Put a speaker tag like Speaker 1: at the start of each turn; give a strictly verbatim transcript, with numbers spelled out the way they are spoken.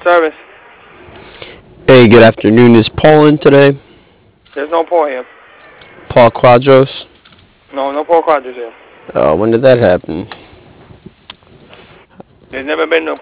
Speaker 1: Service.
Speaker 2: Hey, good afternoon. Is Paul in today?
Speaker 1: There's no Paul here.
Speaker 2: Paul Quadros?
Speaker 1: No, no Paul Quadros here.
Speaker 2: Uh, when did that happen?
Speaker 1: There's never been no